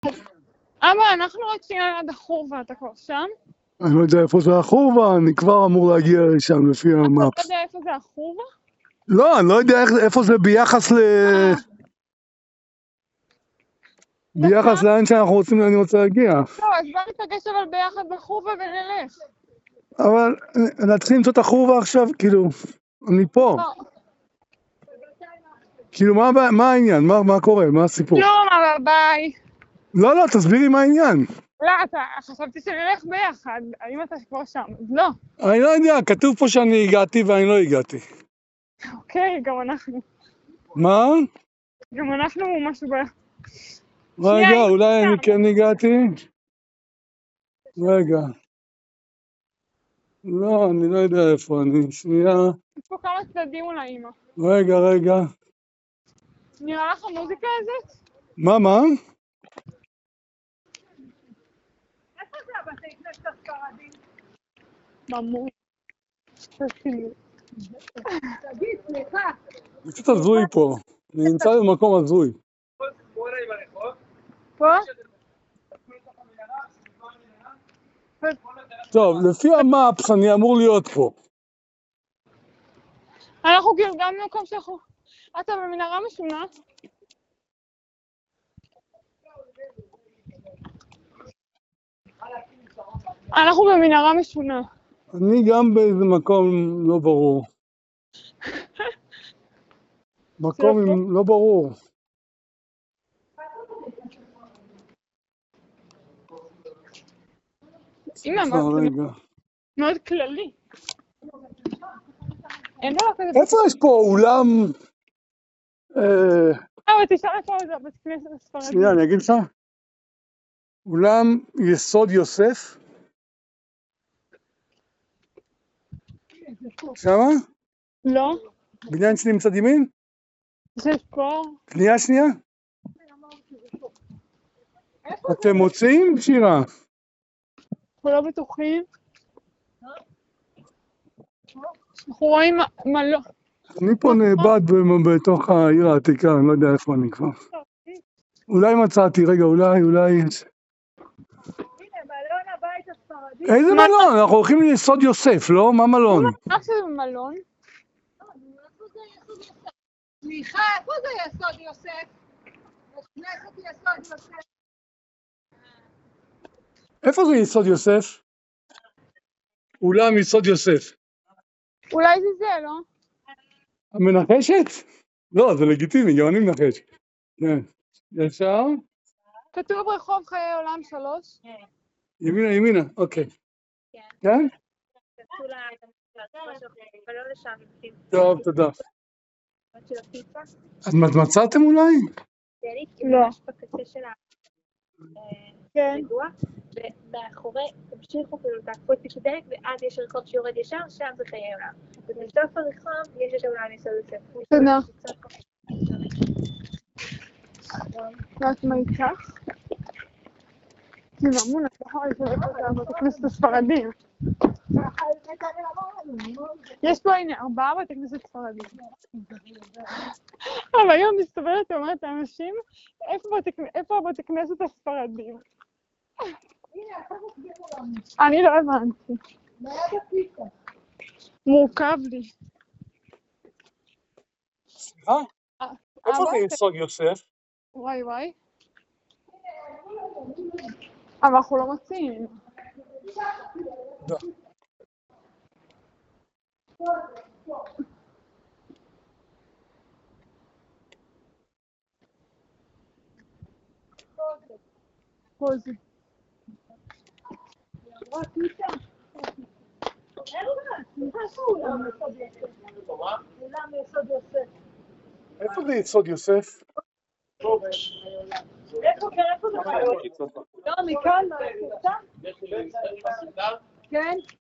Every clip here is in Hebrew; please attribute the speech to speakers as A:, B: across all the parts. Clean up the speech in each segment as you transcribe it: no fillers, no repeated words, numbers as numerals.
A: אבא, אנחנו רצינו ליד החורבה, אתה כבר שם?
B: אני לא יודע איפה זה החורבה, אני כבר אמור להגיע לשם לפי
A: אתה לא
B: המפס.
A: יודע איפה זה החורבה?
B: לא, אני לא יודע איפה זה ביחס ביחס לאן אני רוצה להגיע.
A: לא, אז בוא נפגש אבל ביחד בחורבה ונלך.
B: אבל נתחיל למצוא את החורבה עכשיו, כאילו, אני פה.
A: לא.
B: כאילו, מה העניין? מה קורה? מה הסיפור?
A: לא, אבל ביי.
B: לא, תסבירי מה העניין.
A: לא, חשבתי שנלך ביחד, האם אתה כבר שם? אז לא.
B: אני לא יודע, כתוב פה שאני הגעתי ואני לא הגעתי.
A: אוקיי, גם אנחנו.
B: מה?
A: גם אנחנו משהו
B: רגע, אולי אני כן הגעתי? רגע. לא, אני לא יודע איפה אני. שנייה.
A: יש פה כמה צדדים אולי, אמא.
B: רגע.
A: נראה לך המוזיקה הזאת?
B: מה?
A: איפה זה הבתי כנסת הספרדים? ממש. תגיד, סליחה.
B: זה קצת הזוי פה. אני נמצא במקום הזוי.
A: פה?
B: טוב, לפי המפס אני אמור להיות פה.
A: אנחנו כאילו גם במקום שאנחנו... אתה במנהרה משונה? אנחנו במנהרה משונה.
B: אני גם באיזה מקום לא ברור. מקום לא ברור.
A: אמא, מאוד כללי. אין דבר כזה...
B: איפה יש פה אולם...
A: אבל תשאל איפה זה בית כנסת הספרדי.
B: שנייה, אני אגיד לך. אולם יסוד יוסף? שמה?
A: לא.
B: בניין שלי מצד ימין?
A: זה פה.
B: פנייה שנייה? אתם מוצאים, שירה?
A: אנחנו לא בטוחים. אנחנו רואים מה לא.
B: אני פה נאבד בתוך העיר העתיקה, אני לא יודע איפה אני כבר. אולי מצאתי, רגע, אולי...
A: הנה, מלון הבית הספרדי.
B: איזה מלון? אנחנו הולכים ליסוד יוסף, לא? מה מלון?
A: רק שזה מלון.
C: סליחה, איפה זה יסוד יוסף? בכנסת יסוד יוסף.
B: איפה זה יסוד יוסף? אולם יסוד יוסף.
A: אולי זה, לא?
B: המנחשת? לא, זה לגיטימי, גם אני מנחש. כן. ישר?
A: כתוב רחוב חיי עולם 3.
B: ימינה, אוקיי. כן? טוב, תודה. אז מצאתם אולי?
A: לא. כן.
C: ומאחורי, תמשיכו כאילו, תעקפו את פשוט דלק, ואז יש רחוב שיורד ישר, שם זה חיי עולם. ובסוף הרחוב יש אולי יסוד יוסף.
A: תודה. ואת מה איתך? ממון, את יכולה לסדר את הכנסת הספרדים. יש פה, הנה, 4 בתי כנסת ספרדים. אבל היום מסתובבת ואומרת לאנשים, איפה הבתי כנסת הספרדים? אני לא הבנתי. מורכב לי.
B: סליחה? איפה זה יסוד יוסף?
A: וואי. אבל אנחנו לא מוצאים.
B: לא.
A: פה זה.
B: איפה זה יסוד יוסף?
A: איפה זה חיות? לא, מכאן, כן?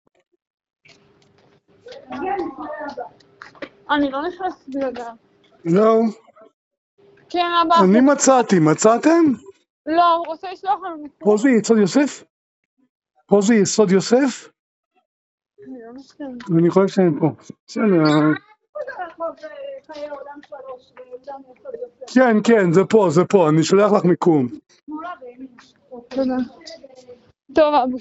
A: אני לא נכנסת בלעדיו.
B: לא.
A: כן, אבא.
B: אני מצאתי, מצאתם?
A: לא, הוא רוצה לשלוח לנו.
B: פה זה יסוד יוסף? פה זה יסוד יוסף?
A: אני לא נכנסת.
B: אני חושב שאני פה. בסדר.
D: חיי עולם 3 ויהודה מיסוד יוסף.
B: כן, כן, זה פה, אני שולח לך מיקום.
D: שמאלה וימינה.
A: תודה. טוב, אבא.